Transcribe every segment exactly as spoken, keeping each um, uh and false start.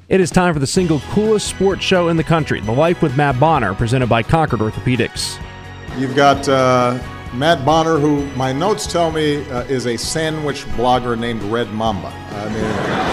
It is time for the single coolest sports show in the country, The Life with Matt Bonner, presented by Concord Orthopedics. You've got uh, Matt Bonner, who my notes tell me uh, is a sandwich blogger named Red Mamba. I mean,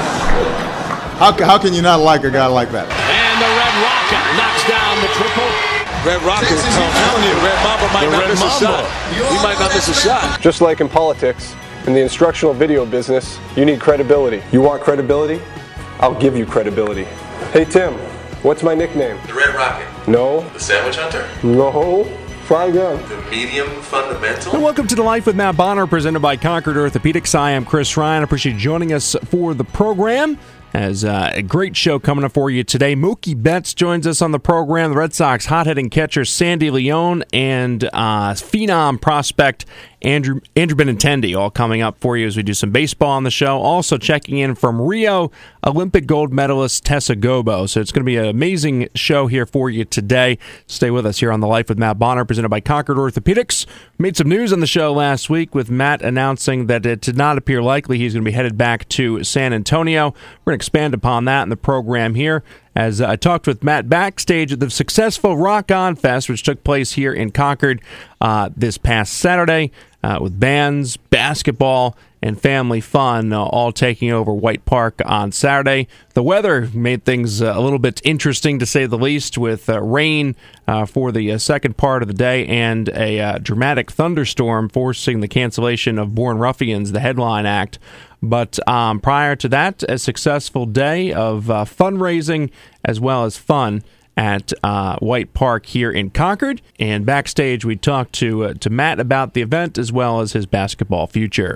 how, how can you not like a guy like that? And the Red Rocket knocks down the triple. Red Rocket, I'm telling you, Red Mamba might not miss a shot. He might not miss a shot. Just like in politics, in the instructional video business, you need credibility. You want credibility? I'll give you credibility. Hey Tim, what's my nickname? The Red Rocket. No. The Sandwich Hunter. No. Try again. The Medium Fundamental. And welcome to The Life with Matt Bonner, presented by Concord Orthopedics. I am Chris Ryan. I appreciate you joining us for the program. As uh, a great show coming up for you today. Mookie Betts joins us on the program. The Red Sox hot-hitting catcher Sandy Leon and uh, phenom prospect Andrew Andrew Benintendi all coming up for you as we do some baseball on the show. Also checking in from Rio, Olympic gold medalist Tessa Gobo. So it's going to be an amazing show here for you today. Stay with us here on The Life with Matt Bonner, presented by Concord Orthopedics. We made some news on the show last week with Matt announcing that it did not appear likely he's going to be headed back to San Antonio. We're going to expand upon that in the program here. As uh, I talked with Matt backstage at the successful Rock On Fest, which took place here in Concord uh, this past Saturday, uh, with bands, basketball, and family fun uh, all taking over White Park on Saturday. The weather made things uh, a little bit interesting, to say the least, with uh, rain uh, for the uh, second part of the day and a uh, dramatic thunderstorm forcing the cancellation of Born Ruffians, the headline act. But um, prior to that, a successful day of uh, fundraising as well as fun at uh, White Park here in Concord. And backstage, we talked to uh, to Matt about the event as well as his basketball future.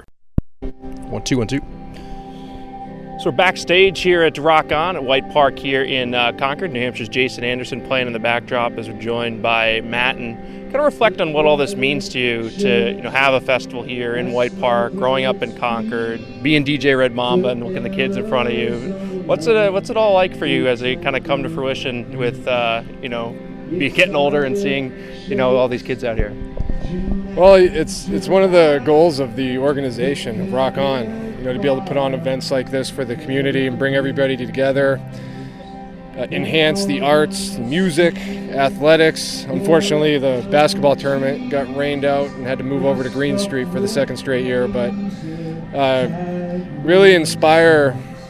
One, two, one, two. So we're backstage here at Rock On at White Park here in uh, Concord. New Hampshire's Jason Anderson playing in the backdrop as we're joined by Matt, and kind of reflect on what all this means to you to you know have a festival here in White Park, growing up in Concord, being D J Red Mamba and looking at the kids in front of you. What's it uh, What's it all like for you as it kind of come to fruition with uh, you know be getting older and seeing you know all these kids out here? Well, it's it's one of the goals of the organization of Rock On, you know, to be able to put on events like this for the community and bring everybody together, uh, enhance the arts, the music, athletics. Unfortunately, the basketball tournament got rained out and had to move over to Green Street for the second straight year, but uh, really inspire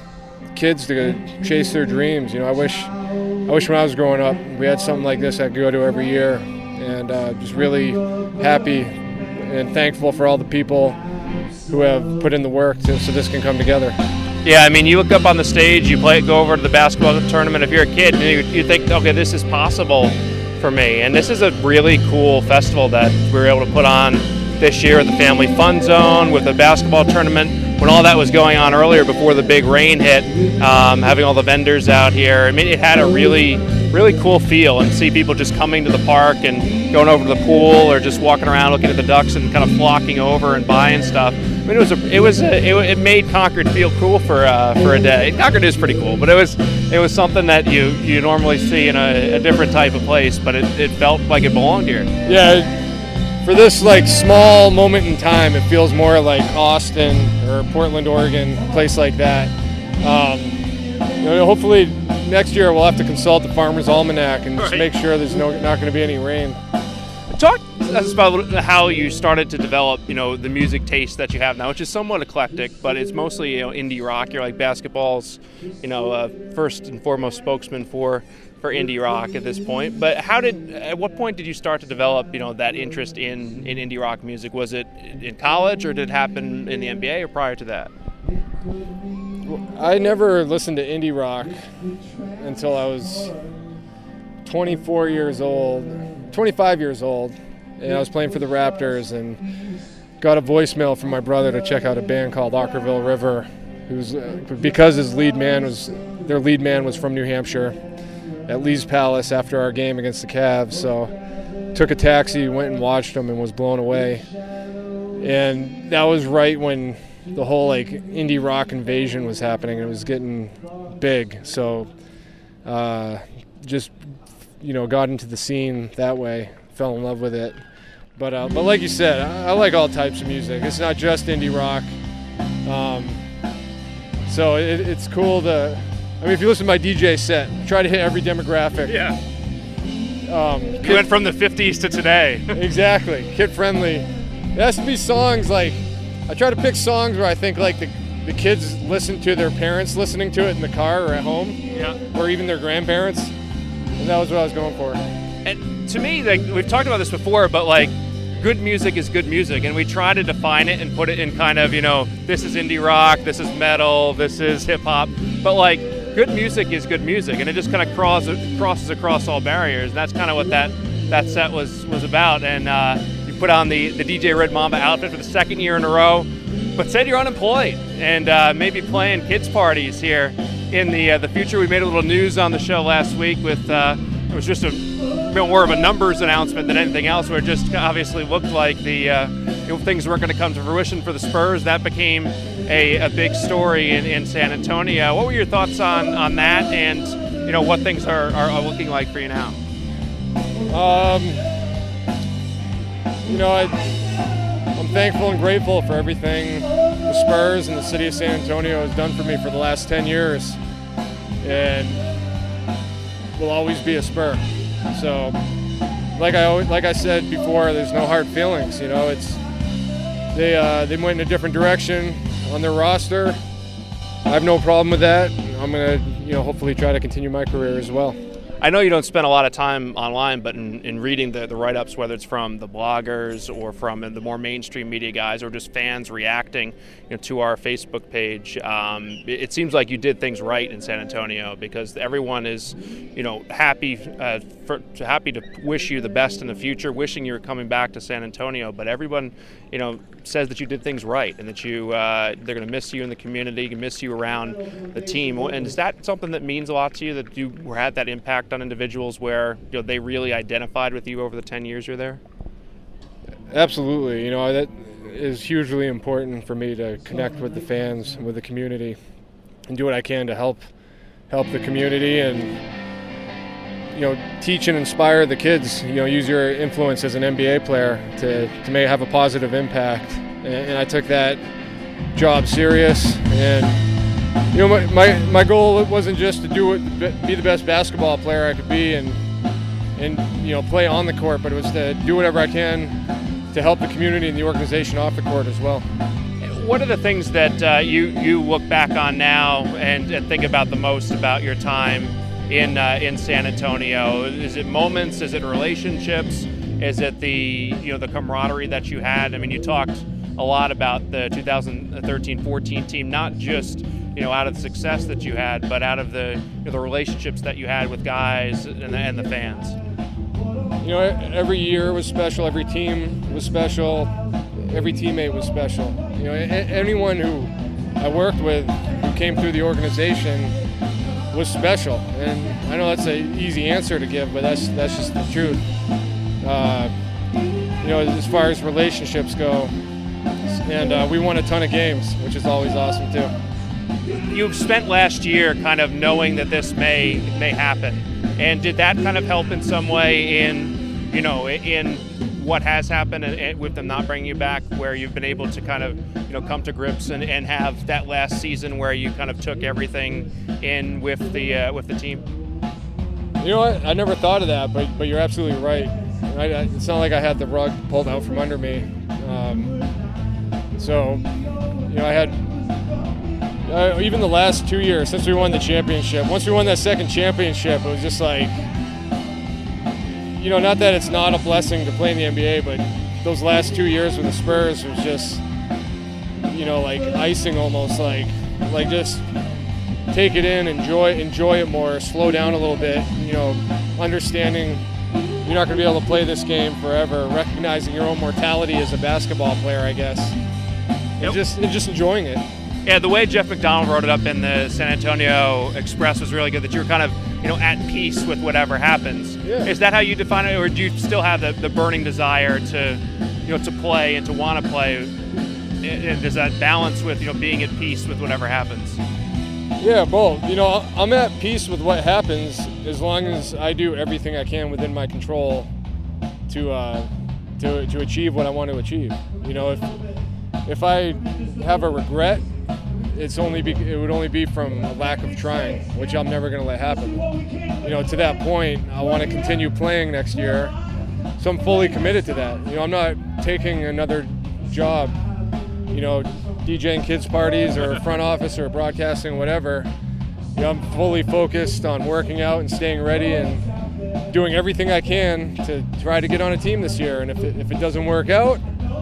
kids to chase their dreams. You know, I wish I wish when I was growing up we had something like this I could go to every year. And uh, just really happy and thankful for all the people who have put in the work to, so this can come together. Yeah, I mean, you look up on the stage, you play, go over to the basketball tournament. If you're a kid, you, you think, okay, this is possible for me. And this is a really cool festival that we were able to put on this year at the Family Fun Zone with the basketball tournament. When all that was going on earlier before the big rain hit, um, having all the vendors out here, I mean, it had a really, really cool feel, and see people just coming to the park and going over to the pool or just walking around looking at the ducks and kind of flocking over and buying stuff. I mean, it was a, it was a, it, it made Concord feel cool for uh, for a day. Concord is pretty cool, but it was it was something that you you normally see in a, a different type of place, but it, it felt like it belonged here. Yeah. For this like small moment in time, it feels more like Austin or Portland, Oregon, a place like that. Um, you know, hopefully next year we'll have to consult the Farmer's Almanac and just right. make sure there's no not going to be any rain. Talk to us about how you started to develop, you know, the music taste that you have now, which is somewhat eclectic, but it's mostly, you know, indie rock. You're like basketball's, you know, uh, first and foremost spokesman for. for indie rock at this point. But how did, at what point did you start to develop, you know, that interest in, in indie rock music? Was it in college, or did it happen in the N B A, or prior to that? I never listened to indie rock until I was twenty-four years old, twenty-five years old, and I was playing for the Raptors and got a voicemail from my brother to check out a band called Ockerville River, who's uh, because his lead man was, their lead man was from New Hampshire, at Lee's Palace after our game against the Cavs. So took a taxi, went and watched them, and was blown away. And that was right when the whole like indie rock invasion was happening. It was getting big. So uh, just, you know, got into the scene that way, fell in love with it. But uh, but like you said, I, I like all types of music. It's not just indie rock. Um, so it, it's cool to I mean, if you listen to my D J set, try to hit every demographic. Yeah. Um, You kid, went from the fifties to today. exactly, kid friendly. It has to be songs like, I try to pick songs where I think like the, the kids listen to their parents listening to it in the car or at home, Yeah. or even their grandparents. And that was what I was going for. And to me, like we've talked about this before, but like good music is good music, and we try to define it and put it in kind of, you know, this is indie rock, this is metal, this is hip hop, but like good music is good music, and it just kind of crosses crosses across all barriers. And that's kind of what that that set was was about. And uh, you put on the the D J Red Mamba outfit for the second year in a row, but said you're unemployed and uh, maybe playing kids parties here in the uh, the future. We made a little news on the show last week with uh, it was just a more of a numbers announcement than anything else, where it just obviously looked like the uh, you know, things weren't going to come to fruition for the Spurs. That became a, a big story in, in San Antonio. What were your thoughts on, on that, and you know what things are, are, are looking like for you now? Um, you know, I, I'm thankful and grateful for everything the Spurs and the city of San Antonio has done for me for the last ten years, and will always be a Spur. So, like I always, like I said before, there's no hard feelings. You know, it's they uh, they went in a different direction on their roster. I have no problem with that. I'm gonna, you know, hopefully try to continue my career as well. I know you don't spend a lot of time online, but in, in reading the, the write-ups, whether it's from the bloggers or from the more mainstream media guys or just fans reacting, you know, to our Facebook page, um, it, it seems like you did things right in San Antonio, because everyone is, you know, happy uh, for, happy to wish you the best in the future, wishing you were coming back to San Antonio. But everyone, you know, says that you did things right, and that you uh, they're going to miss you in the community, can miss you around the team. And is that something that means a lot to you, that you had that impact on individuals where, you know, they really identified with you over the ten years you're there? Absolutely. You know, that is hugely important for me, to connect with the fans, with the community, and do what I can to help help the community and, you know, teach and inspire the kids. You know, use your influence as an N B A player to, to may have a positive impact. And, and I took that job serious. And, you know, my, my, my goal wasn't just to do it, be the best basketball player I could be and, and, you know, play on the court, but it was to do whatever I can to help the community and the organization off the court as well. What are the things that uh, you, you look back on now and, and think about the most about your time in uh, in San Antonio? Is it moments? Is it relationships? Is it the, you know, the camaraderie that you had? I mean, you talked a lot about the two thousand thirteen fourteen team, not just, you know, out of the success that you had, but out of the, you know, the relationships that you had with guys and the, and the fans. You know, every year was special. Every team was special. Every teammate was special. You know, anyone who I worked with who came through the organization was special. And I know that's an easy answer to give, but that's that's just the truth. Uh, you know, as far as relationships go, and uh, we won a ton of games, which is always awesome too. You've spent last year kind of knowing that this may may happen, and did that kind of help in some way in, you know, in what has happened and, and with them not bringing you back, where you've been able to kind of, you know, come to grips and, and have that last season where you kind of took everything in with the uh, with the team? You know what? I never thought of that, but but you're absolutely right. I, I, it's not like I had the rug pulled out from under me. Um, so, you know, I had uh, even the last two years since we won the championship. Once we won that second championship, it was just like, you know, not that it's not a blessing to play in the N B A, but those last two years with the Spurs was just, you know, like icing almost, like, like just take it in, enjoy, enjoy it more, slow down a little bit, you know, understanding you're not going to be able to play this game forever, recognizing your own mortality as a basketball player, I guess, and Yep. just and just enjoying it. Yeah, the way Jeff McDonald wrote it up in the San Antonio Express was really good, that you were kind of, you know, at peace with whatever happens. Yeah. Is that how you define it, or do you still have the, the burning desire to, you know, to play and to want to play? And does that balance with, you know, being at peace with whatever happens? Yeah, both. You know, I'm at peace with what happens as long as I do everything I can within my control to uh, to to achieve what I want to achieve. You know, if if I have a regret it's only be, it would only be from a lack of trying, which I'm never going to let happen. You know, to that point, I want to continue playing next year, so I'm fully committed to that. You know, I'm not taking another job, you know, DJing kids' parties or front office or broadcasting, whatever. You know, I'm fully focused on working out and staying ready and doing everything I can to try to get on a team this year. And if it, if it doesn't work out,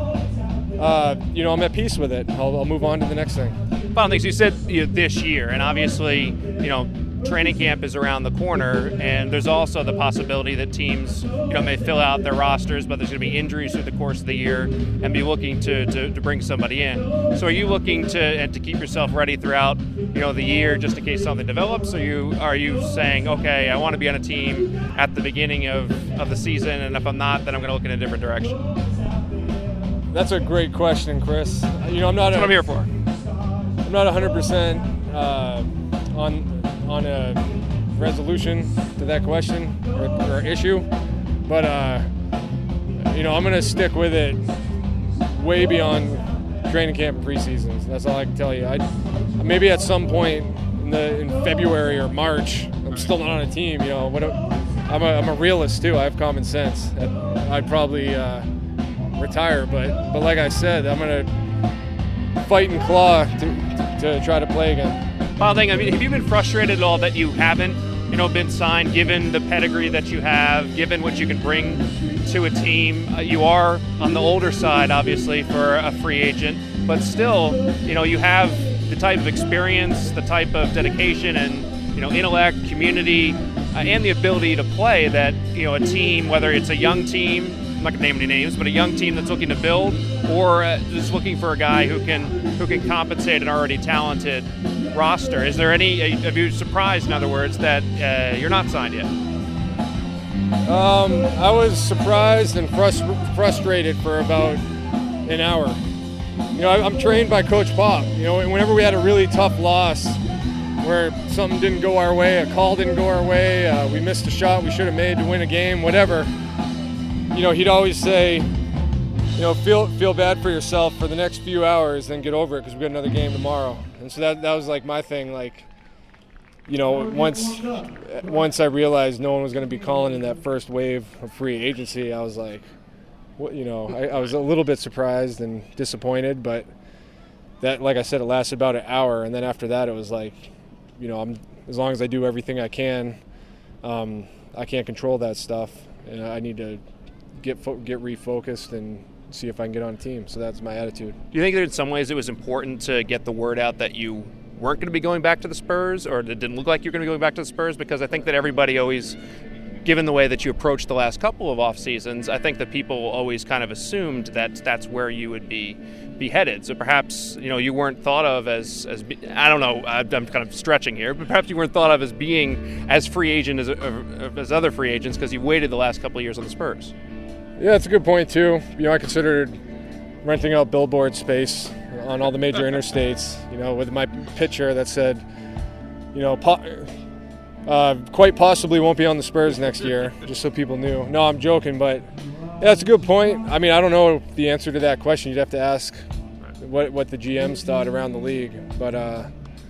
uh, you know, I'm at peace with it. I'll, I'll move on to the next thing. Final things you said you know, this year, and obviously, you know, training camp is around the corner, and there's also the possibility that teams, you know, may fill out their rosters, but there's going to be injuries through the course of the year, and be looking to, to, to bring somebody in. So, are you looking to and to keep yourself ready throughout, you know, the year, just in case something develops? Or you are you saying, okay, I want to be on a team at the beginning of, of the season, and if I'm not, then I'm going to look in a different direction? That's a great question, Chris. You know, I'm not. That's a, what I'm here for. I'm not one hundred percent uh, on. on a resolution to that question or, or issue, but uh, you know, I'm gonna stick with it way beyond training camp and preseason. That's all I can tell you. I maybe at some point in the in February or March, I'm still not on a team. You know, what a, I'm a I'm a realist too. I have common sense. I'd probably uh, retire, but but like I said, I'm gonna fight and claw to to, to try to play again. Final thing, I mean, have you been frustrated at all that you haven't, you know, been signed, given the pedigree that you have, given what you can bring to a team? Uh, you are on the older side, obviously, for a free agent, but still, you know, you have the type of experience, the type of dedication and, you know, intellect, community, uh, and the ability to play that, you know, a team, whether it's a young team, I'm not going to name any names, but a young team that's looking to build, or uh, just looking for a guy who can who can compensate an already talented roster. Is there any, have you surprised, in other words, that uh, you're not signed yet? Um, I was surprised and frust- frustrated for about an hour. You know, I, I'm trained by Coach Pop. You know, whenever we had a really tough loss where something didn't go our way, a call didn't go our way, uh, we missed a shot we should have made to win a game, whatever, you know, he'd always say, you know, feel feel bad for yourself for the next few hours, then get over it because we've got another game tomorrow. And so that that was like my thing. Like, you know, once once I realized no one was going to be calling in that first wave of free agency, I was like, what, you know, I, I was a little bit surprised and disappointed. But that, like I said, it lasted about an hour, and then after that, it was like, you know, I'm as long as I do everything I can, um, I can't control that stuff, and I need to get fo- get refocused and see if I can get on a team. So that's my attitude. Do you think that in some ways it was important to get the word out that you weren't going to be going back to the Spurs, or it didn't look like you were going to go back to the Spurs? Because I think that everybody always, given the way that you approached the last couple of off seasons, I think that people always kind of assumed that that's where you would be be headed. So perhaps, you know, you weren't thought of as, as I don't know, I'm kind of stretching here, but perhaps you weren't thought of as being as free agent as, as other free agents because you waited the last couple of years on the Spurs. Yeah, that's a good point, too. You know, I considered renting out billboard space on all the major interstates, you know, with my picture that said, you know, po- uh, quite possibly won't be on the Spurs next year, just so people knew. No, I'm joking, but yeah, that's a good point. I mean, I don't know the answer to that question. You'd have to ask what what the G Ms thought around the league. But, uh,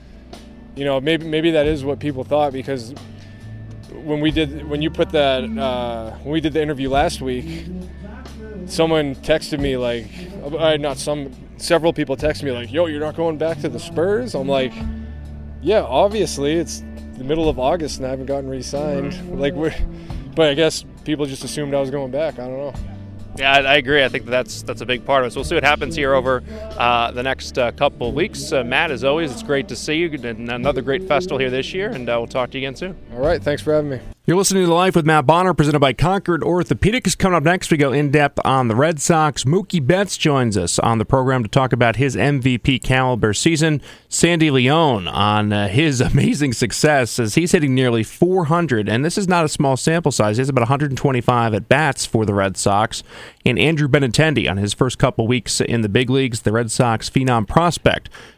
you know, maybe maybe that is what people thought, because when we did when you put that uh, when we did the interview last week, someone texted me like, uh, not some, several people texted me like, "Yo, you're not going back to the Spurs?" I'm like, "Yeah, obviously. It's the middle of August and I haven't gotten re-signed." Like, we're, but I guess people just assumed I was going back. I don't know. Yeah, I, I agree. I think that's that's a big part of it. So we'll see what happens here over uh, the next uh, couple of weeks. Uh, Matt, as always, it's great to see you. And another great festival here this year, and uh, we'll talk to you again soon. All right. Thanks for having me. You're listening to Life with Matt Bonner, presented by Concord Orthopedics. Coming up next, we go in-depth on the Red Sox. Mookie Betts joins us on the program to talk about his M V P caliber season. Sandy Leon on uh, his amazing success as he's hitting nearly four hundred, and this is not a small sample size. He has about one hundred twenty-five at-bats for the Red Sox. And Andrew Benintendi on his first couple weeks in the big leagues, the Red Sox phenom prospect,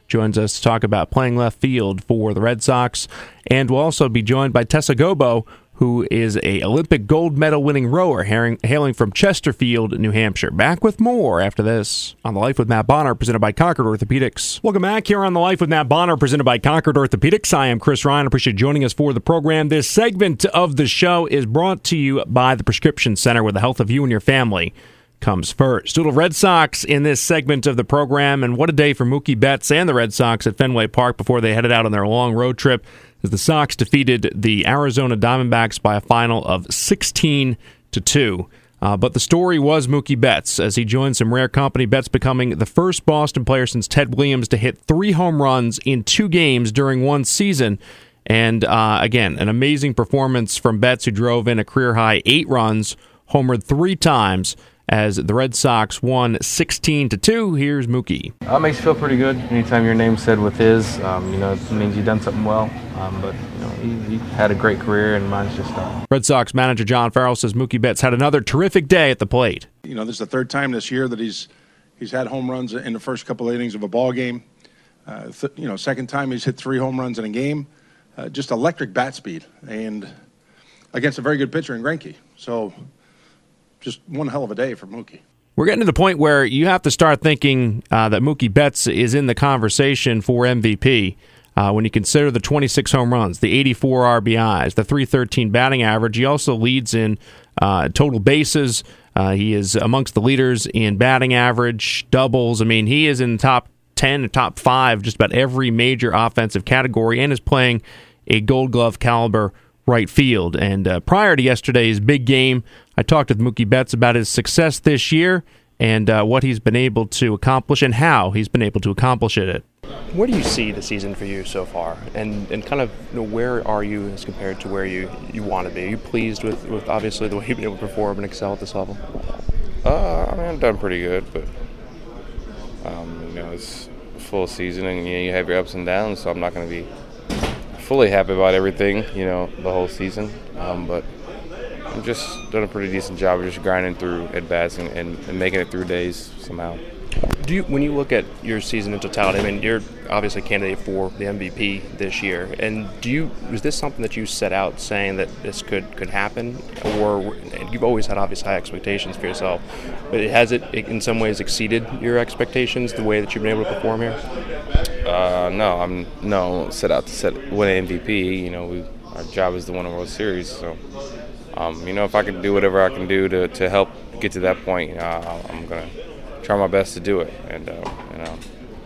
joins us to talk about playing left field for the Red Sox. And we'll also be joined by Tessa Gobo, who is a Olympic gold medal winning rower hailing from Chesterfield, New Hampshire. Back with more after this on The Life with Matt Bonner, presented by Concord Orthopedics. Welcome back here on The Life with Matt Bonner, presented by Concord Orthopedics. I am Chris Ryan. I appreciate you joining us for the program. This segment of the show is brought to you by the Prescription Center, where the health of you and your family comes first. Little Red Sox in this segment of the program, and what a day for Mookie Betts and the Red Sox at Fenway Park before they headed out on their long road trip, as the Sox defeated the Arizona Diamondbacks by a final of sixteen to two. Uh, but the story was Mookie Betts, as he joined some rare company. Betts becoming the first Boston player since Ted Williams to hit three home runs in two games during one season. And uh, again, an amazing performance from Betts, who drove in a career-high eight runs, homered three times, as the Red Sox won sixteen to two. Here's Mookie. Uh, it makes you feel pretty good anytime your name's said with his. Um, you know, it means you've done something well. Um, but you know, he, he had a great career, and mine's just starting. Red Sox manager John Farrell says Mookie Betts had another terrific day at the plate. You know, this is the third time this year that he's he's had home runs in the first couple of innings of a ball game. Uh, th- you know, second time he's hit three home runs in a game. Uh, just electric bat speed, and against a very good pitcher in Greinke. So. Just one hell of a day for Mookie. We're getting to the point where you have to start thinking uh, that Mookie Betts is in the conversation for M V P uh, when you consider the twenty-six home runs, the eighty-four R B Is, the three thirteen batting average. He also leads in uh, total bases. Uh, he is amongst the leaders in batting average, doubles. I mean, he is in the top ten or top five, just about every major offensive category, and is playing a Gold Glove caliber right field. And uh, prior to yesterday's big game, I talked with Mookie Betts about his success this year and uh, what he's been able to accomplish and how he's been able to accomplish it. Where do you see the season for you so far? And and kind of, you know, where are you as compared to where you, you want to be? Are you pleased with, with obviously the way you've been able to perform and excel at this level? Uh, I mean, I've done pretty good, but um, you know, it's a full season, and you know, you have your ups and downs, so I'm not going to be fully happy about everything, you know, the whole season. Um, but I've just done a pretty decent job of just grinding through at bats and, and, and making it through days somehow. Do you, when you look at your season in totality, I mean, you're obviously a candidate for the M V P this year, and do you was this something that you set out saying that this could, could happen, or you've always had obvious high expectations for yourself, but has it in some ways exceeded your expectations the way that you've been able to perform here? Uh, no, I'm no set out to set win an M V P. You know, we, our job is to win a World Series, so um, you know, if I can do whatever I can do to, to help get to that point, uh, I'm gonna try my best to do it. And uh, you know,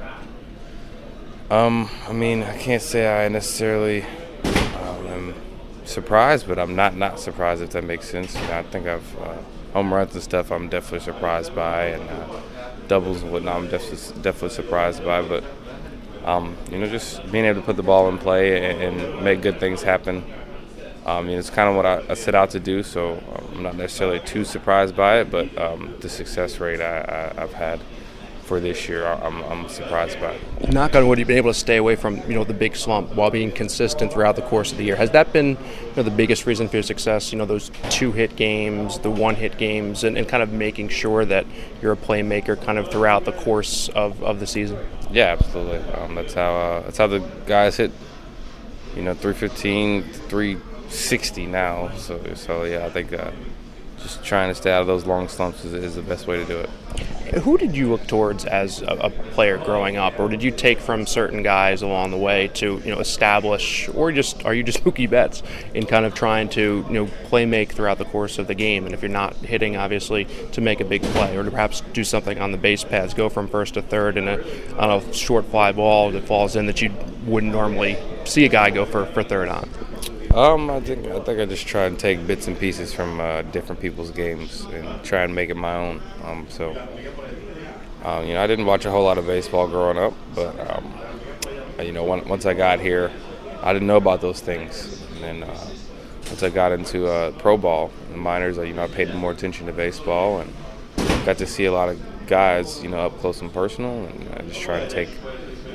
um, I mean, I can't say I necessarily um, am surprised, but I'm not not surprised, if that makes sense. You know, I think I've uh, home runs and stuff I'm definitely surprised by, and uh, doubles and whatnot I'm definitely definitely surprised by, but. Um, you know, just being able to put the ball in play and, and make good things happen. Um, you know, it's kind of what I, I set out to do, so I'm not necessarily too surprised by it, but um, the success rate I, I, I've had for this year, I'm, I'm surprised by it. Knock on wood, you've been able to stay away from, you know, the big slump while being consistent throughout the course of the year. Has that been, you know, the biggest reason for your success? You know, those two-hit games, the one-hit games, and, and kind of making sure that you're a playmaker kind of throughout the course of, of the season? Yeah, absolutely. Um, that's how uh, that's how the guys hit. You know, three fifteen, three sixty now. So, so yeah, I think uh, just trying to stay out of those long slumps is, is the best way to do it. Who did you look towards as a, a player growing up, or did you take from certain guys along the way to, you know, establish, or just are you just Mookie Betts in kind of trying to, you know, play make throughout the course of the game? And if you're not hitting, obviously, to make a big play, or to perhaps do something on the base paths, go from first to third in a on a short fly ball that falls in that you wouldn't normally see a guy go for, for third on. Um, I think I think I just try and take bits and pieces from uh, different people's games and try and make it my own. Um, so, um, you know, I didn't watch a whole lot of baseball growing up, but um, you know, when, once I got here, I didn't know about those things. And then uh, once I got into uh, pro ball, the minors, you know, I paid more attention to baseball and got to see a lot of guys, you know, up close and personal. And I just try to take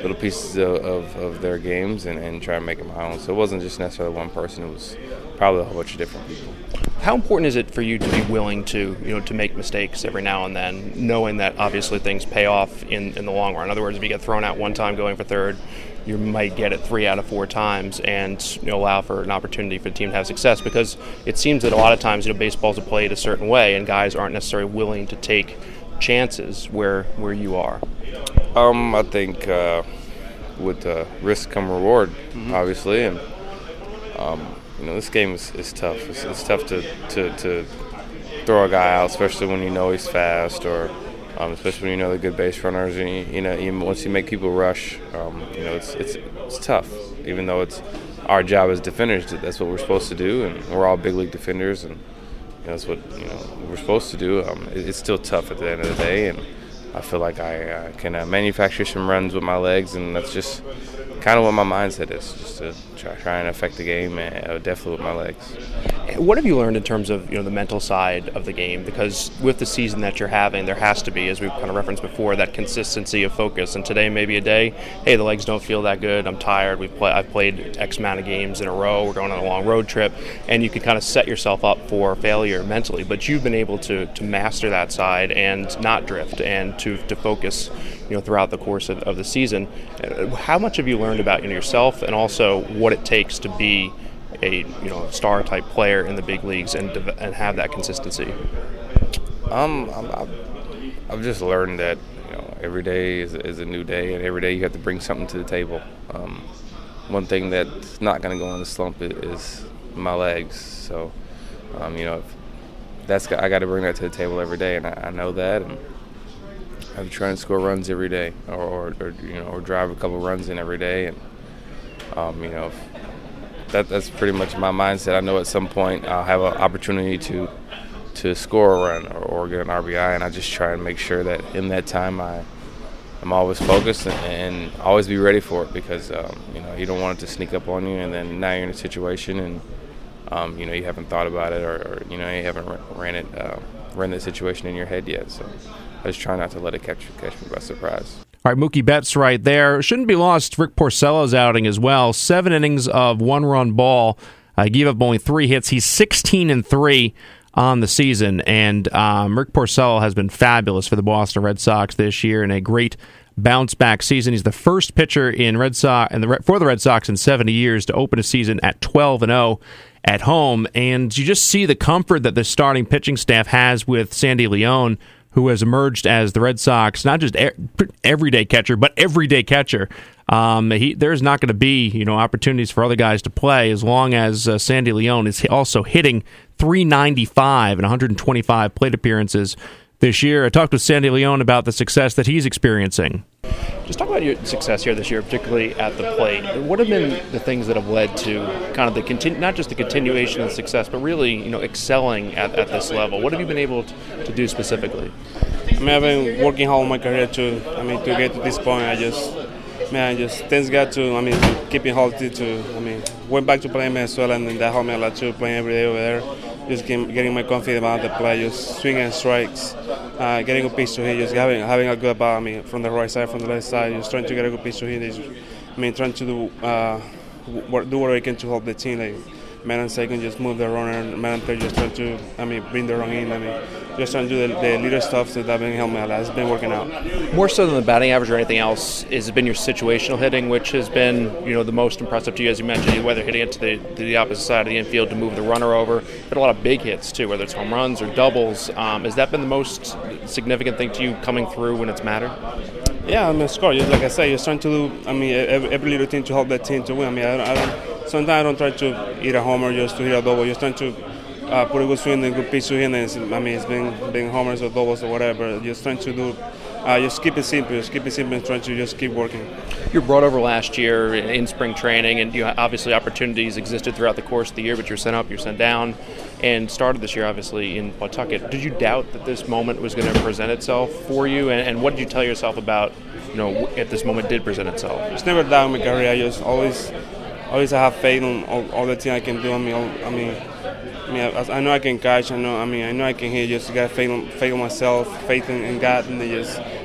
little pieces of, of, of their games and, and try to make it my own. So it wasn't just necessarily one person. It was probably a whole bunch of different people. How important is it for you to be willing to, you know, to make mistakes every now and then, knowing that obviously things pay off in, in the long run? In other words, if you get thrown out one time going for third, you might get it three out of four times and, you know, allow for an opportunity for the team to have success, because it seems that a lot of times, you know, baseball's played a certain way and guys aren't necessarily willing to take chances where where you are. Um, I think uh, with uh, risk come reward, mm-hmm. obviously, and um, you know, this game is, is tough. It's, it's tough to, to, to throw a guy out, especially when you know he's fast, or um, especially when you know the good base runners. And you, you know, even once you make people rush, um, you know, it's it's it's tough. Even though it's our job as defenders, that's what we're supposed to do, and we're all big league defenders, and you know, that's what you know we're supposed to do. Um, it, it's still tough at the end of the day, and I feel like I uh, can uh, manufacture some runs with my legs, and that's just kind of what my mindset is, just to try, try and affect the game, and uh, definitely with my legs. What have you learned in terms of, you know, the mental side of the game? Because with the season that you're having, there has to be, as we've kind of referenced before, that consistency of focus. And today may be a day, hey, the legs don't feel that good, I'm tired, We've play, I've played X amount of games in a row, we're going on a long road trip, and you could kind of set yourself up for failure mentally. But you've been able to, to master that side and not drift, and to, to focus, you know, throughout the course of, of the season. How much have you learned about, you know, yourself, and also what it takes to be a, you know, star type player in the big leagues and and have that consistency? Um, I've, I've just learned that, you know, every day is, is a new day, and every day you have to bring something to the table. Um, one thing that's not going to go in the slump is my legs. So, um, you know, that's I got to bring that to the table every day, and I, I know that, and I'm trying to score runs every day, or, or, or you know, or drive a couple runs in every day, and um, you know. That, that's pretty much my mindset. I know at some point I'll have an opportunity to to score a run or, or get an R B I, and I just try and make sure that in that time I, I'm always focused and, and always be ready for it, because um, you know, you don't want it to sneak up on you, and then now you're in a situation and um, you know, you haven't thought about it, or, or you know, you haven't ran it uh, ran that situation in your head yet. So I just try not to let it catch catch me by surprise. All right, Mookie Betts right there. Shouldn't be lost Rick Porcello's outing as well. Seven innings of one-run ball. Uh, gave up only three hits. He's sixteen and three on the season, and um, Rick Porcello has been fabulous for the Boston Red Sox this year in a great bounce-back season. He's the first pitcher in Red Sox and the for the Red Sox in seventy years to open a season at twelve and oh at home, and you just see the comfort that the starting pitching staff has with Sandy León, who has emerged as the Red Sox, not just everyday catcher, but everyday catcher. Um, he, there's not going to be, you know, opportunities for other guys to play as long as uh, Sandy León is also hitting three ninety-five and one hundred twenty-five plate appearances this year. I talked with Sandy León about the success that he's experiencing. Just talk about your success here this year, particularly at the plate. What have been the things that have led to kind of the continu- not just the continuation of success, but really, you know, excelling at, at this level? What have you been able to, to do specifically? I mean, I've been working hard on my career to, I mean, to get to this point. I just, man, just thanks God to, I mean, to keeping healthy. To, I mean, went back to play in Venezuela, and then that helped me a lot too, playing every day over there. Just getting my confidence about the play, just swinging strikes, uh, getting a pitch to hit, just having having a good ball. I mean, from the right side, from the left side, just trying to get a good pitch to hit. Just, I mean, trying to do uh, what, do what I can to help the team. Like man on second, just move the runner. Man on third, just trying to, I mean, bring the run in. I mean, just trying to do the, the little stuff that I've been helping me a lot. It's been working out. More so than the batting average or anything else, has it been your situational hitting, which has been, you know, the most impressive to you, as you mentioned, whether hitting it to the, to the opposite side of the infield to move the runner over, but a lot of big hits too, whether it's home runs or doubles. Um, has that been the most significant thing to you coming through when it's mattered? Yeah, I mean, score. Just like I said, you're trying to do, I mean, every, every little thing to help that team to win. I mean, I don't, I don't, sometimes I don't try to hit a homer just to hit a double. Just trying to uh, put a good swing and a good pitch to him. And I mean, it's been being homers or doubles or whatever. Just trying to do, uh, just keep it simple. Just keep it simple and trying to just keep working. You were brought over last year in spring training, and you know, obviously opportunities existed throughout the course of the year, but you're sent up, you're sent down, and started this year obviously in Pawtucket. Did you doubt that this moment was going to present itself for you, and, and what did you tell yourself about, you know, if this moment did present itself? It's never doubt my career. I just always, always have faith in all, all the things I can do. I mean, all, I mean, I mean, I, I know I can catch. I know, I mean, I know I can hit. Just got faith, faith in myself, faith in, in God, and they just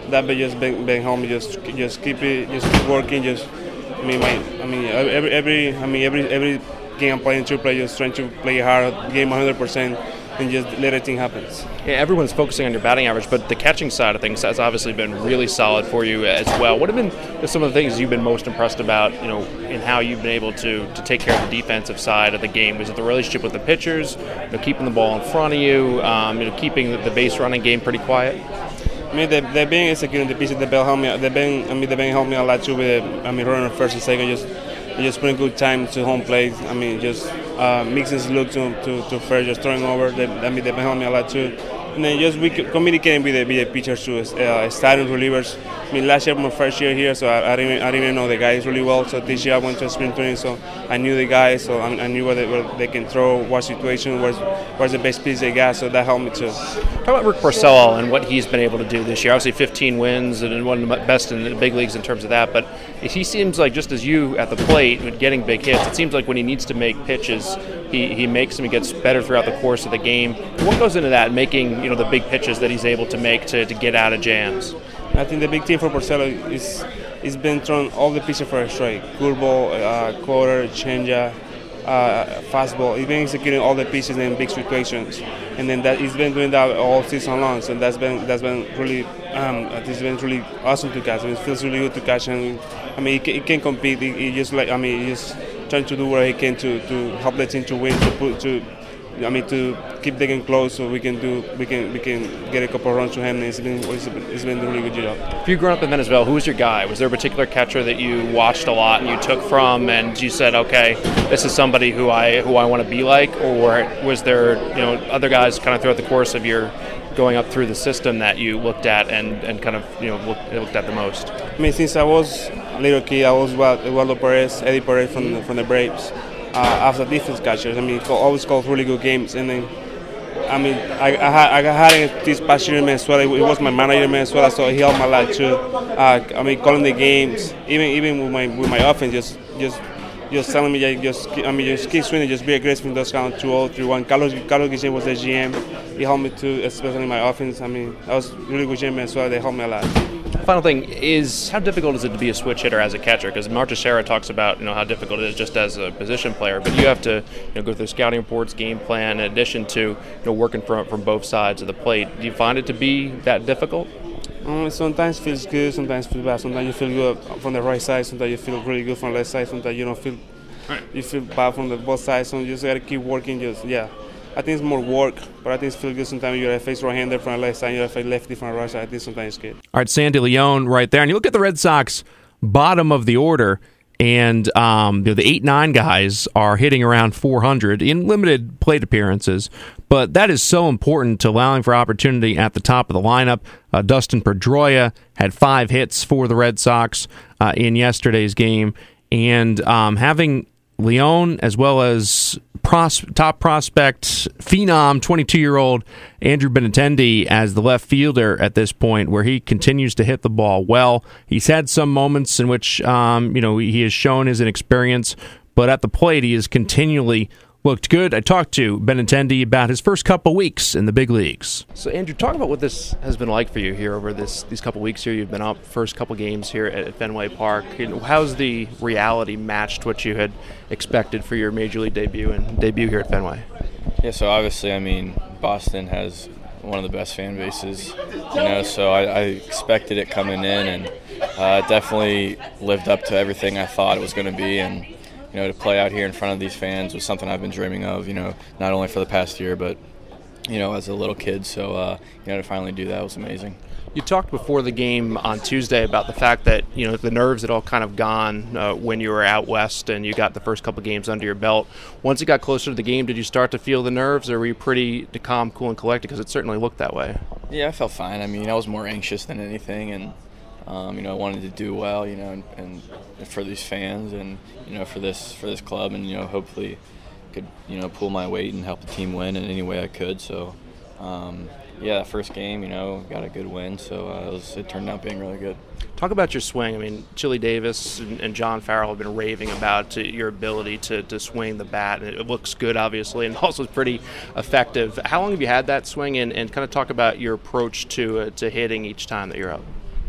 that but just being, being home, just just keep it, just keep working, just I mean my I mean every every I mean every every game I'm playing triple, just trying to play hard, game one hundred percent. And just let everything happen. Yeah, everyone's focusing on your batting average, but the catching side of things has obviously been really solid for you as well. What have been some of the things you've been most impressed about, you know, in how you've been able to to take care of the defensive side of the game? Was it the relationship with the pitchers, you know, keeping the ball in front of you, um, you know, keeping the, the base running game pretty quiet? I mean, they, they've been executing the pieces. They've been helping me. They've been, I mean, they've been helping me a lot too. With, I mean, running first and second, just just putting good time to home plate. I mean, just uh, mixing his look to, to, to first, just throwing over. They, I mean, they've been helping me a lot too. And then just we communicating with the, with the pitchers too, uh, starting relievers. I mean, last year my first year here, so I, I didn't I didn't know the guys really well. So this year I went to spring training, so I knew the guys, so I, I knew where they, where they can throw, what situation, where's where's the best piece they got. So that helped me too. Talk about Rick Porcello and what he's been able to do this year. Obviously, fifteen wins and one of the best in the big leagues in terms of that. But he seems like, just as you at the plate with getting big hits, it seems like when he needs to make pitches, he, he makes them. He gets better throughout the course of the game. What goes into that, making, you know, the big pitches that he's able to make to, to get out of jams? I think the big thing for Porcello is he's been throwing all the pitches for a strike: curveball, uh, quarter, changeup, uh, fastball. He's been executing all the pitches in big situations, and then that he's been doing that all season long. So that's been that's been really um, it's been really awesome to catch. I mean, it feels really good to catch, and I mean he can, he can compete. He, he just like I mean he's trying to do what he can to, to help the team to win, to put to. I mean, to keep the game close, so we can do, we can, we can get a couple of runs to him. And it's been, it's been, it's been a really good job. If you grew up in Venezuela, who was your guy? Was there a particular catcher that you watched a lot and you took from, and you said, okay, this is somebody who I, who I want to be like, or was there, you know, other guys kind of throughout the course of your going up through the system that you looked at and, and kind of, you know, looked, looked at the most? I mean, since I was a little kid, I was Eduardo Perez, Eddie Perez from the, from the Braves. Uh, after defense catchers, I mean, always called really good games. And then, I mean, I, I had I had this past year in Venezuela. He was my manager in Venezuela, so he helped me a lot too. Uh, I mean, calling the games, even even with my with my offense, just just just telling me, like, just I mean, just keep swinging, just be aggressive in those count two oh, three one. Carlos Carlos Guillen was the G M. He helped me too, especially in my offense. I mean, that was really good G M in Venezuela. They helped me a lot. Final thing is, how difficult is it to be a switch hitter as a catcher? Because Marta Serra talks about, you know, how difficult it is just as a position player, but you have to, you know, go through scouting reports, game plan, in addition to, you know, working from from both sides of the plate. Do you find it to be that difficult? Um, sometimes it feels good, sometimes it feels bad. Sometimes you feel good from the right side, sometimes you feel really good from the left side. Sometimes you don't feel, you feel bad from the both sides. So you just gotta keep working. Just yeah. I think it's more work, but I think it feels good sometimes. You're a face right-hander from the left side, you're a face lefty from the right side. I think sometimes it's good. All right, Sandy Leon right there. And you look at the Red Sox bottom of the order, and um, you know, the eight nine guys are hitting around four hundred in limited plate appearances. But that is so important to allowing for opportunity at the top of the lineup. Uh, Dustin Pedroia had five hits for the Red Sox uh, in yesterday's game. And um, having Leon, as well as pros- top prospect, phenom, twenty-two-year-old Andrew Benintendi as the left fielder at this point, where he continues to hit the ball well. He's had some moments in which um, you know he has shown his inexperience, but at the plate he has continually looked good. I talked to Benintendi about his first couple weeks in the big leagues. So, Andrew, talk about what this has been like for you here over this these couple weeks here. You've been up first couple games here at Fenway Park. How's the reality matched what you had expected for your major league debut and debut here at Fenway? Yeah, so obviously, I mean, Boston has one of the best fan bases, you know, so I, I expected it coming in, and uh, it definitely lived up to everything I thought it was going to be. And you know, to play out here in front of these fans was something I've been dreaming of, you know, not only for the past year, but, you know, as a little kid. So, uh, you know, to finally do that was amazing. You talked before the game on Tuesday about the fact that, you know, the nerves had all kind of gone uh, when you were out west and you got the first couple games under your belt. Once you got closer to the game, did you start to feel the nerves, or were you pretty calm, cool, and collected? Because it certainly looked that way. Yeah, I felt fine. I mean, I was more anxious than anything, and Um, you know, I wanted to do well, you know, and, and for these fans, and you know, for this for this club, and you know, hopefully, could you know pull my weight and help the team win in any way I could. So, um, yeah, that first game, you know, got a good win, so uh, it, was, it turned out being really good. Talk about your swing. I mean, Chili Davis and, and John Farrell have been raving about to, your ability to, to swing the bat. And it looks good, obviously, and also is pretty effective. How long have you had that swing, and, and kind of talk about your approach to uh, to hitting each time that you're up?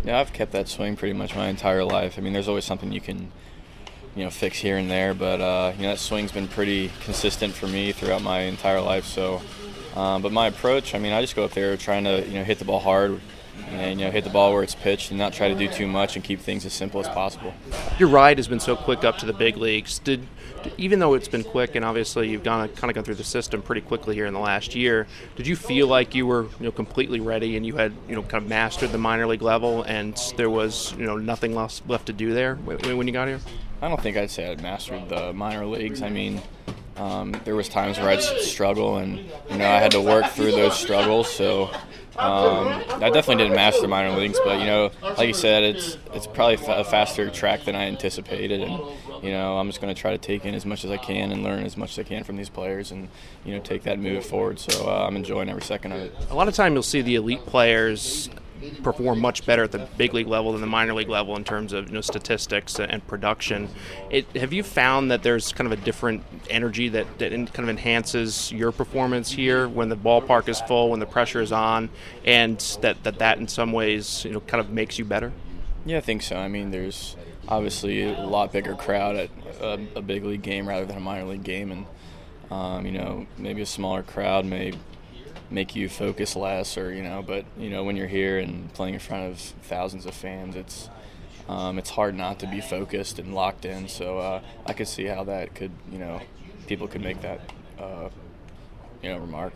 Yeah, I've kept that swing pretty much my entire life. I mean, there's always something you can, you know, fix here and there, but uh, you know, that swing's been pretty consistent for me throughout my entire life. So, um, but my approach, I mean, I just go up there trying to, you know, hit the ball hard, and you know, hit the ball where it's pitched, and not try to do too much, and keep things as simple as possible. Your ride has been so quick up to the big leagues. Did, even though it's been quick, and obviously you've gone kind of gone through the system pretty quickly here in the last year, did you feel like you were, you know, completely ready and you had, you know, kind of mastered the minor league level, and there was, you know, nothing less left to do there when, when you got here? I don't think I'd say I'd mastered the minor leagues. I mean, um, there was times where I'd struggle, and you know, I had to work through those struggles. So. Um, I definitely didn't master the minor leagues, but you know, like you said, it's it's probably a faster track than I anticipated, and you know, I'm just going to try to take in as much as I can and learn as much as I can from these players, and you know, take that and move it forward. So uh, I'm enjoying every second of it. A lot of time you'll see the elite players perform much better at the big league level than the minor league level in terms of, you know, statistics and production. It, have you found that there's kind of a different energy that, that in, kind of enhances your performance here when the ballpark is full, when the pressure is on, and that that, that in some ways, you know, kind of makes you better? Yeah, I think so. I mean, there's obviously a lot bigger crowd at a, a big league game rather than a minor league game, and um, you know, maybe a smaller crowd may make you focus less, or you know, but you know, when you're here and playing in front of thousands of fans, it's um, it's hard not to be focused and locked in. So uh, I could see how that could, you know, people could make that uh, you know, remark.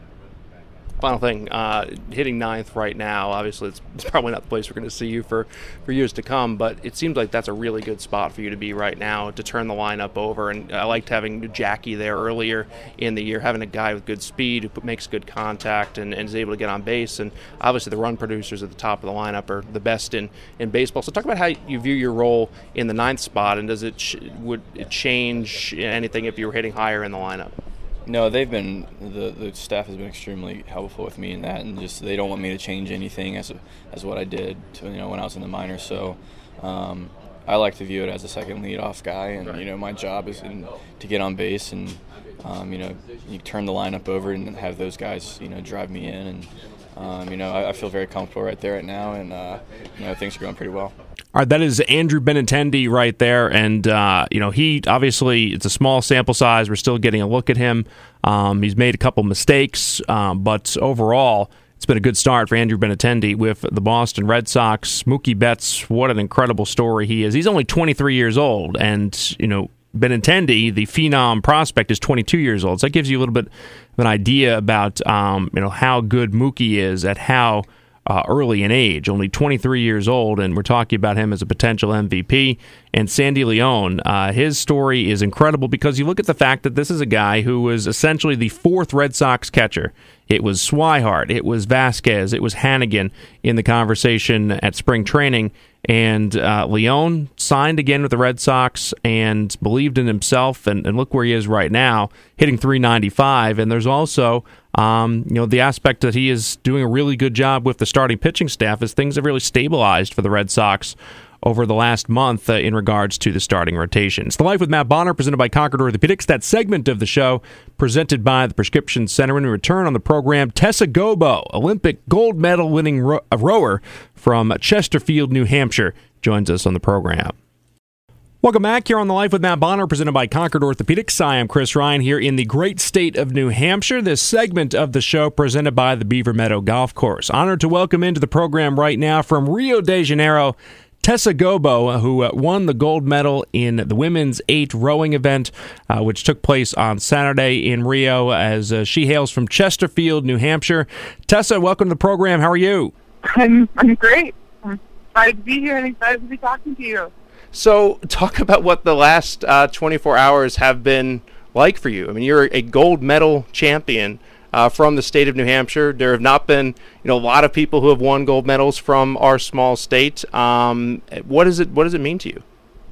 Final thing, uh, hitting ninth right now, obviously it's, it's probably not the place we're going to see you for, for years to come, but it seems like that's a really good spot for you to be right now to turn the lineup over. And I liked having Jackie there earlier in the year, having a guy with good speed who makes good contact and, and is able to get on base. And obviously the run producers at the top of the lineup are the best in, in baseball. So talk about how you view your role in the ninth spot, and does it ch- would it change anything if you were hitting higher in the lineup? No, they've been the the staff has been extremely helpful with me in that, and just they don't want me to change anything as a, as what I did to, you know, when I was in the minors. So um, I like to view it as a second leadoff guy, and right. you know, my job is in, to get on base, and um, you know, you turn the lineup over and have those guys, you know, drive me in, and um, you know, I, I feel very comfortable right there right now, and uh, you know, things are going pretty well. All right, that is Andrew Benintendi right there, and uh, you know, he obviously, it's a small sample size. We're still getting a look at him. Um, he's made a couple mistakes, um, but overall, it's been a good start for Andrew Benintendi with the Boston Red Sox. Mookie Betts, what an incredible story he is. He's only twenty-three years old, and you know, Benintendi, the phenom prospect, is twenty-two years old. So that gives you a little bit of an idea about um, you know, how good Mookie is at how Uh, early in age, only twenty-three years old, and we're talking about him as a potential M V P. And Sandy León, uh, his story is incredible because you look at the fact that this is a guy who was essentially the fourth Red Sox catcher. It was Swihart, it was Vasquez, it was Hannigan in the conversation at spring training, and uh, León signed again with the Red Sox and believed in himself, and, and look where he is right now, hitting three ninety-five. And there's also Um, you know, the aspect that he is doing a really good job with the starting pitching staff as things have really stabilized for the Red Sox over the last month uh, in regards to the starting rotation. It's The Life with Matt Bonner, presented by Concord Orthopedics. That segment of the show presented by the Prescription Center. When we return on the program, Tessa Gobo, Olympic gold medal winning ro- rower from Chesterfield, New Hampshire, joins us on the program. Welcome back here on The Life with Matt Bonner, presented by Concord Orthopedics. I am Chris Ryan here in the great state of New Hampshire. This segment of the show presented by the Beaver Meadow Golf Course. Honored to welcome into the program right now from Rio de Janeiro, Tessa Gobo, who uh, won the gold medal in the women's eight rowing event, uh, which took place on Saturday in Rio, as uh, she hails from Chesterfield, New Hampshire. Tessa, welcome to the program. How are you? I'm, I'm great. I'm excited to be here and excited to be talking to you. So talk about what the last uh, twenty-four hours have been like for you. I mean, you're a gold medal champion uh, from the state of New Hampshire. There have not been, you know, a lot of people who have won gold medals from our small state. Um, what is it? What does it mean to you?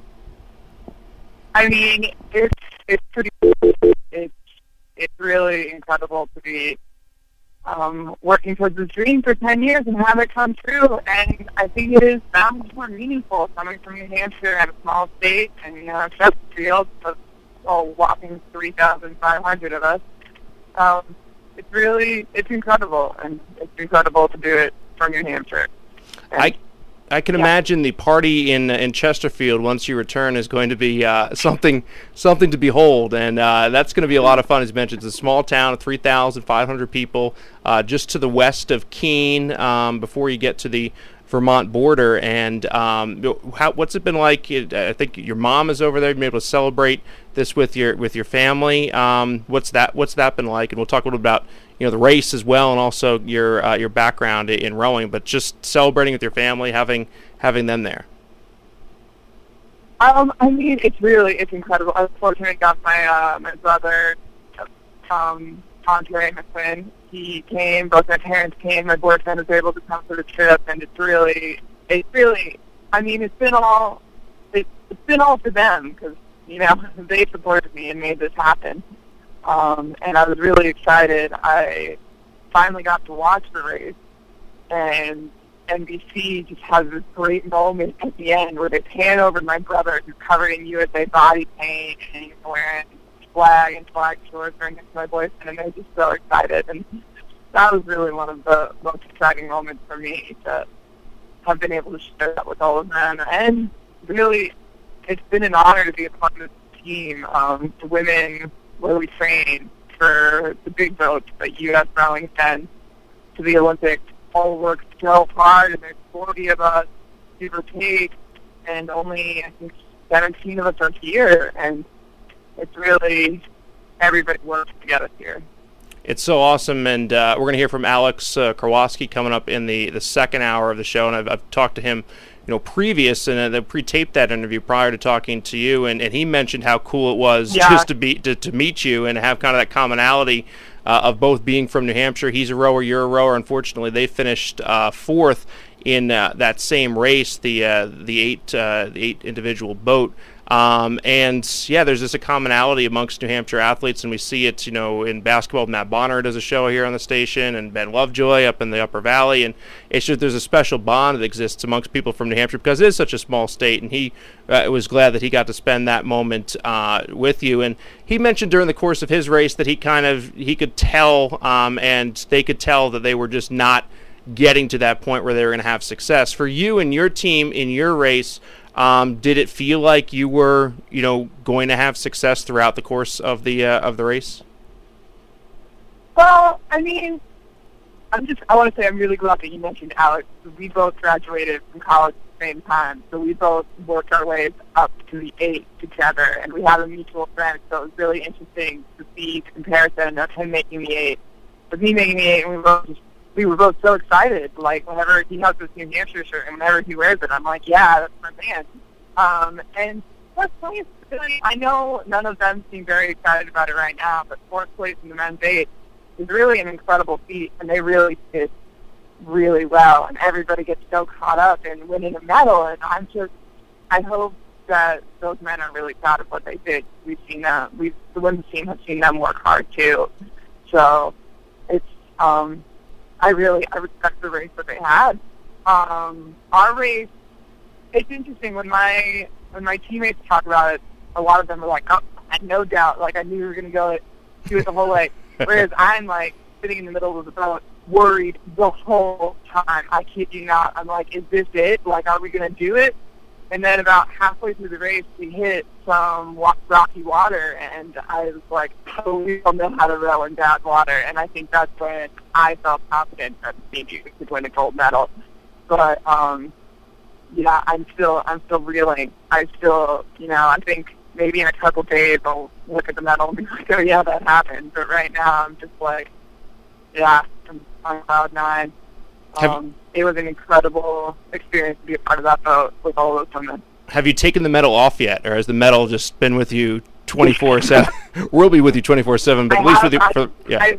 I mean, it's it's pretty. It's it's really incredible to be um, working towards this dream for ten years and have it come true. And I think it is that much more meaningful coming from New Hampshire and a small state, and, you know, Chesterfield, a whopping three thousand five hundred of us. Um, it's really, it's incredible, and it's incredible to do it from New Hampshire. And I I can yeah. imagine the party in in Chesterfield once you return is going to be uh, something something to behold, and uh, that's going to be a lot of fun. As mentioned, it's a small town of three thousand five hundred people, uh, just to the west of Keene, um, before you get to the Vermont border. And um, how, what's it been like? I think your mom is over there. You've been able to celebrate this with your with your family. Um, what's that What's that been like? And we'll talk a little about you know the race as well, and also your uh, your background in rowing. But just celebrating with your family, having having them there. Um, I mean, it's really it's incredible. I was fortunate got my uh, my brother, um, Andre, my twin. He came. Both my parents came. My boyfriend was able to come for the trip, and it's really, it's really. I mean, it's been all, it, it's been all for them because you know they supported me and made this happen. Um, and I was really excited. I finally got to watch the race, and N B C just has this great moment at the end where they pan over to my brother who's covered in U S A body paint and he's wearing flag and flag shorts right next to my boyfriend, and they're just so excited. And that was really one of the most exciting moments for me to have been able to share that with all of them. And really, it's been an honor to be a part of this team. Um, the women where we train for the big boats that U S rowing sends to the Olympics all work so hard, and there's forty of us, give or take, and only, I think, seventeen of us are here, and it's really, everybody works together here. It's so awesome, and uh, we're going to hear from Alex uh, Karwoski coming up in the, the second hour of the show, and I've, I've talked to him you know, previous, and uh, they pre-taped that interview prior to talking to you, and, and he mentioned how cool it was yeah. just to be to, to meet you and have kind of that commonality uh, of both being from New Hampshire. He's a rower, you're a rower. Unfortunately, they finished uh, fourth in uh, that same race, the uh, the eight uh, the eight individual boat. Um, and yeah, there's just a commonality amongst New Hampshire athletes, and we see it, you know, in basketball. Matt Bonner does a show here on the station, and Ben Lovejoy up in the Upper Valley, and it's just there's a special bond that exists amongst people from New Hampshire because it is such a small state. And he uh, was glad that he got to spend that moment uh, with you. And he mentioned during the course of his race that he kind of he could tell, um, and they could tell that they were just not getting to that point where they were going to have success. For you and your team in your race, Um, did it feel like you were, you know, going to have success throughout the course of the uh, of the race? Well, I mean, I'm just, I want to say I'm really glad that you mentioned Alex. We both graduated from college at the same time, so we both worked our ways up to the eight together, and we have a mutual friend, so it was really interesting to see the comparison of him making the eight with me making the eight, and we both just We were both so excited. Like, whenever he has this New Hampshire shirt, and whenever he wears it, I'm like, yeah, that's my man. Um, and fourth place, really, I know none of them seem very excited about it right now, but fourth place in the men's eight is really an incredible feat, and they really did really well. And everybody gets so caught up in winning a medal, and I'm just, I hope that those men are really proud of what they did. We've seen them, we've, the women's team has seen them work hard, too. So, it's, um... I really, I respect the race that they had. Um, our race, it's interesting, when my when my teammates talk about it, a lot of them are like, oh, I had no doubt, like I knew we were going to go do it the whole way. Whereas I'm like sitting in the middle of the boat, worried the whole time. I kid you not. I'm like, is this it? Like, are we going to do it? And then about halfway through the race, we hit some rocky water, and I was like, oh, we don't know how to row in bad water. And I think that's when I felt confident that maybe we could win a gold medal. But, um, yeah, I'm still, I'm still reeling. I still, you know, I think maybe in a couple days I'll look at the medal and be like, oh, yeah, that happened. But right now I'm just like, yeah, I'm on cloud nine. Um, it was an incredible experience to be a part of that boat with all those women. Have you taken the medal off yet, or has the medal just been with you twenty-four seven? We'll be with you twenty-four seven, but I at least have, with you. I, For, yeah. I,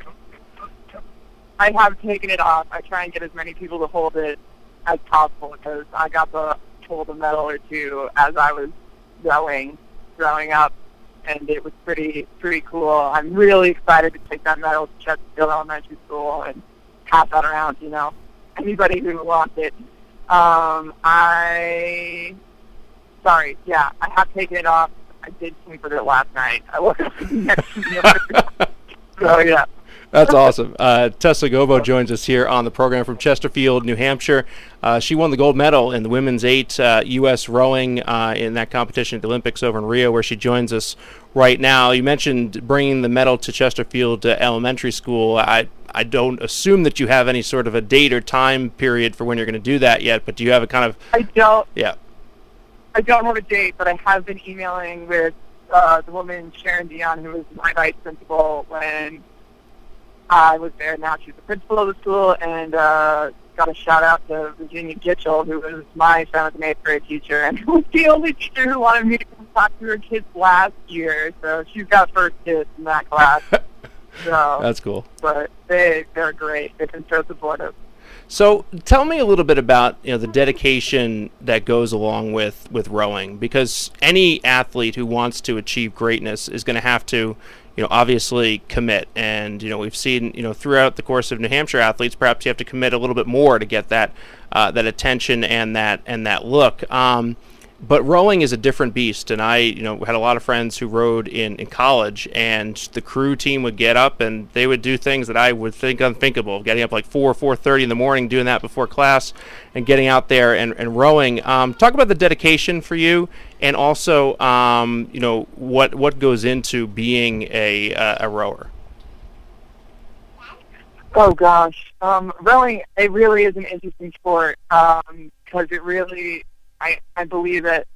I have taken it off. I try and get as many people to hold it as possible because I got to hold a medal or two as I was rowing, rowing up, and it was pretty, pretty cool. I'm really excited to take that medal to Chesterfield Elementary School and pass that around, you know. Anybody who wants it. Um, I, sorry, yeah, I have taken it off. I did sleep with it last night. I woke up next to the So, yeah. That's awesome. Uh, Tessa Gobo joins us here on the program from Chesterfield, New Hampshire. Uh, she won the gold medal in the women's eight uh, U S rowing uh, in that competition at the Olympics over in Rio, where she joins us right now. You mentioned bringing the medal to Chesterfield uh, Elementary School. I I don't assume that you have any sort of a date or time period for when you're going to do that yet, but do you have a kind of... I don't. Yeah. I don't have a date, but I have been emailing with uh, the woman, Sharon Dion, who was my vice principal when I was there. Now she's the principal of the school, and uh, got a shout-out to Virginia Gitchell, who was my seventh and eighth grade teacher, and who was the only teacher who wanted me to come talk to her kids last year. So she's got first kids in that class. So, that's cool. But they, they're great. They've been so supportive. So tell me a little bit about, you know, the dedication that goes along with, with rowing, because any athlete who wants to achieve greatness is going to have to, you know, obviously commit. And, you know, we've seen, you know, throughout the course of New Hampshire athletes, perhaps you have to commit a little bit more to get that uh, that attention and that and that look. Um, But rowing is a different beast, and I, you know, had a lot of friends who rowed in, in college, and the crew team would get up and they would do things that I would think unthinkable, getting up like four, four thirty in the morning, doing that before class, and getting out there and, and rowing. Um, talk about the dedication for you, and also, um, you know, what what goes into being a uh, a rower. Oh gosh, um, rowing, it really is an interesting sport um, because it really. I, I believe that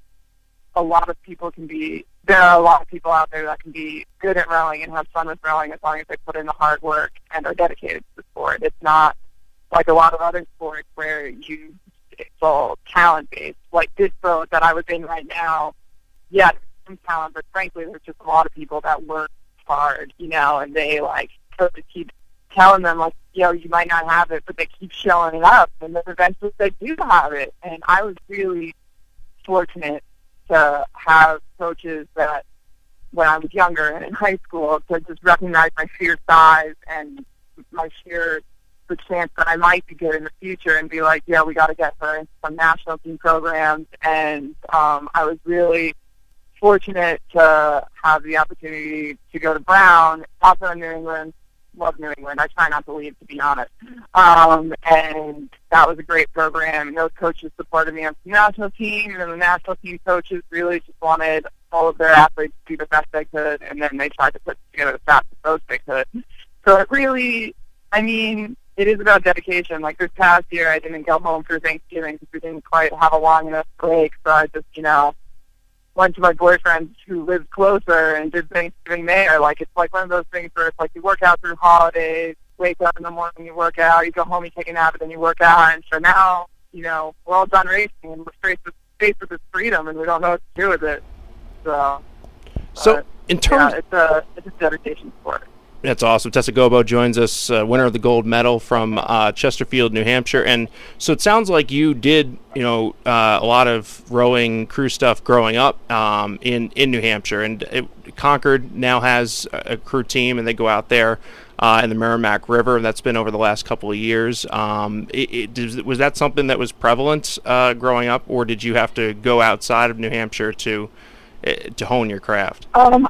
a lot of people can be, there are a lot of people out there that can be good at rowing and have fun with rowing as long as they put in the hard work and are dedicated to the sport. It's not like a lot of other sports where you, it's all talent-based. Like this boat that I was in right now, yeah, there's some talent, but frankly, there's just a lot of people that work hard, you know, and they, like, keep telling them, like, you know, you might not have it, but they keep showing it up, and then eventually they do have it. And I was really fortunate to have coaches that, when I was younger and in high school, to just recognize my sheer size and my sheer, the chance that I might be good in the future, and be like, yeah, we got to get her into some national team programs. And um, I was really fortunate to have the opportunity to go to Brown, also in New England. Love New England. I try not to leave, to be honest. Um, and that was a great program. And those coaches supported me on the national team, and then the national team coaches really just wanted all of their athletes to do the best they could, and then they tried to put together the fastest boats they could. So it really, I mean, it is about dedication. Like this past year, I didn't go home for Thanksgiving because we didn't quite have a long enough break, so I just, you know, went to my boyfriend who lives closer and did Thanksgiving there. Like, it's like one of those things where it's like you work out through holidays, wake up in the morning, you work out, you go home, you take a nap, and then you work out. And so now, you know, we're all done racing, and we're faced with, faced with this freedom, and we don't know what to do with it. So, so uh, in terms... Yeah, it's a, it's a dedication sport. That's awesome. Tessa Gobo joins us, uh, winner of the gold medal from uh, Chesterfield, New Hampshire. And so it sounds like you did, you know, uh, a lot of rowing crew stuff growing up um, in, in New Hampshire. And it, Concord now has a crew team, and they go out there uh, in the Merrimack River. And that's been over the last couple of years. Um, it, it, was that something that was prevalent uh, growing up, or did you have to go outside of New Hampshire to to hone your craft? Um.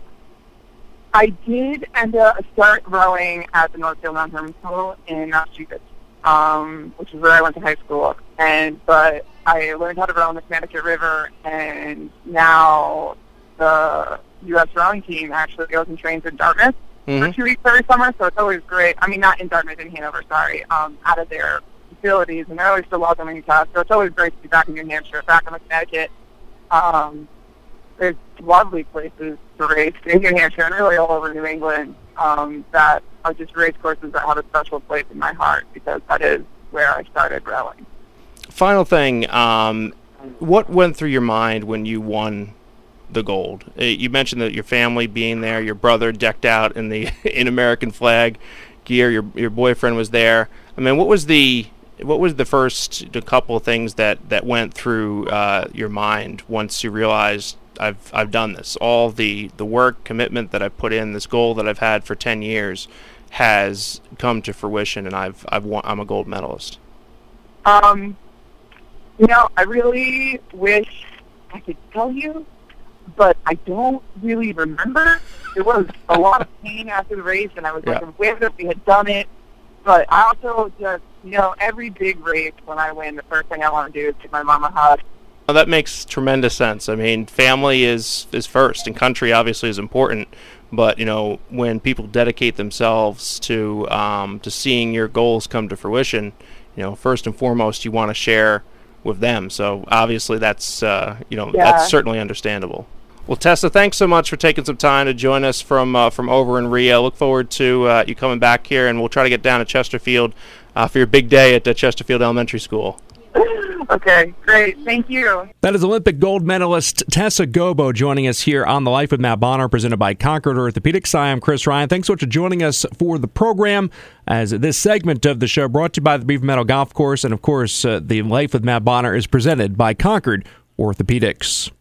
I did end up start rowing at the Northfield Mount Herman School in Massachusetts, um, which is where I went to high school. And but I learned how to row in the Connecticut River, and now the U S rowing team actually goes and trains in Dartmouth mm-hmm. for two weeks every summer. So it's always great. I mean, not in Dartmouth, in Hanover, sorry, um, out of their facilities, and they're always still welcoming to us. So it's always great to be back in New Hampshire, back in the Connecticut. Um, There's lovely places to race in New Hampshire and really all over New England um, that are just race courses that have a special place in my heart, because that is where I started rowing. Final thing, um, what went through your mind when you won the gold? Uh, you mentioned that your family being there, your brother decked out in the in American flag gear, your your boyfriend was there. I mean, what was the what was the first the couple of things that, that went through uh, your mind once you realized, I've I've done this. All the, the work, commitment that I've put in, this goal that I've had for ten years, has come to fruition, and I've I've won, I'm a gold medalist. Um, you know, I really wish I could tell you, but I don't really remember. it was a lot of pain after the race, and I was Yeah. like, I'm glad that we had done it. But I also just, you know, every big race when I win, the first thing I want to do is give my mom a hug. Well, that makes tremendous sense. I mean, family is, is first, and country obviously is important. But, you know, when people dedicate themselves to um, to seeing your goals come to fruition, you know, first and foremost, you want to share with them. So obviously that's, uh, you know, Yeah. that's certainly understandable. Well, Tessa, thanks so much for taking some time to join us from uh, from over in Rio. Look forward to uh, you coming back here, and we'll try to get down to Chesterfield uh, for your big day at uh, Chesterfield Elementary School. Okay, great. Thank you. That is Olympic gold medalist Tessa Gobo joining us here on The Life with Matt Bonner, presented by Concord Orthopedics. I am Chris Ryan. Thanks so much for joining us for the program, as this segment of the show brought to you by the Beaver Meadow Golf Course. And, of course, uh, The Life with Matt Bonner is presented by Concord Orthopedics.